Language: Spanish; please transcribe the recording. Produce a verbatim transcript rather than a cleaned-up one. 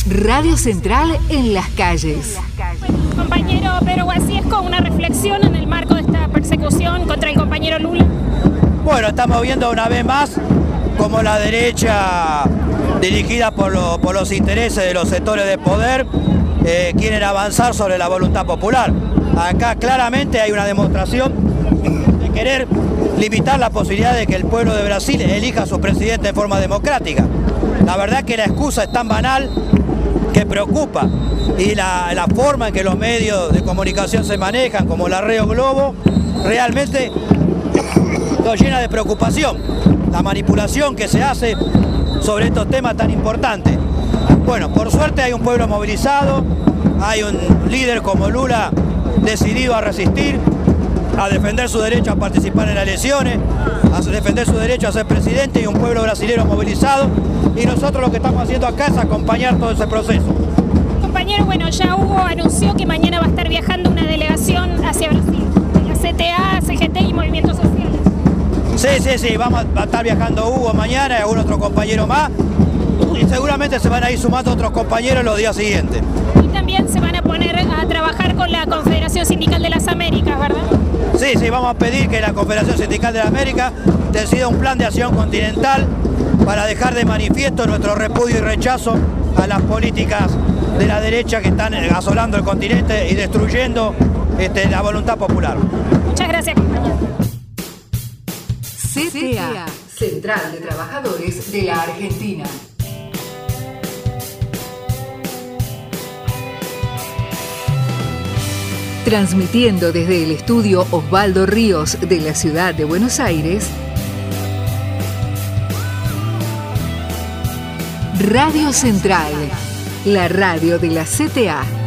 Radio Central en las calles. Compañero Pedro Guasiesco, una reflexión en el marco de esta persecución contra el compañero Lula. Bueno, estamos viendo una vez más como la derecha, dirigida por, lo, por los intereses de los sectores de poder, eh, quieren avanzar sobre la voluntad popular. Acá claramente hay una demostración de querer limitar la posibilidad de que el pueblo de Brasil elija a su presidente de forma democrática. La verdad que la excusa es tan banal que preocupa, y la, la forma en que los medios de comunicación se manejan, como la Río Globo, realmente nos llena de preocupación. La manipulación que se hace sobre estos temas tan importantes. Bueno, por suerte hay un pueblo movilizado, hay un líder como Lula decidido a resistir, a defender su derecho a participar en las elecciones, a defender su derecho a ser presidente, y un pueblo brasileño movilizado, y nosotros lo que estamos haciendo acá es acompañar todo ese proceso. Compañero, bueno, ya Hugo anunció que mañana va a estar viajando una delegación hacia Brasil, la C T A, C G T y Movimientos Sociales. Sí, sí, sí, vamos a estar viajando Hugo mañana y algún otro compañero más, y seguramente se van a ir sumando otros compañeros los días siguientes. Y también se van a poner a trabajar con la Confederación Sindical de las Américas, ¿verdad? Sí, sí, vamos a pedir que la Confederación Sindical de la América decida un plan de acción continental para dejar de manifiesto nuestro repudio y rechazo a las políticas de la derecha que están asolando el continente y destruyendo este, la voluntad popular. Muchas gracias, compañero. C T A, Central de Trabajadores de la Argentina. Transmitiendo desde el estudio Osvaldo Ríos de la ciudad de Buenos Aires, Radio Central, la radio de la C T A.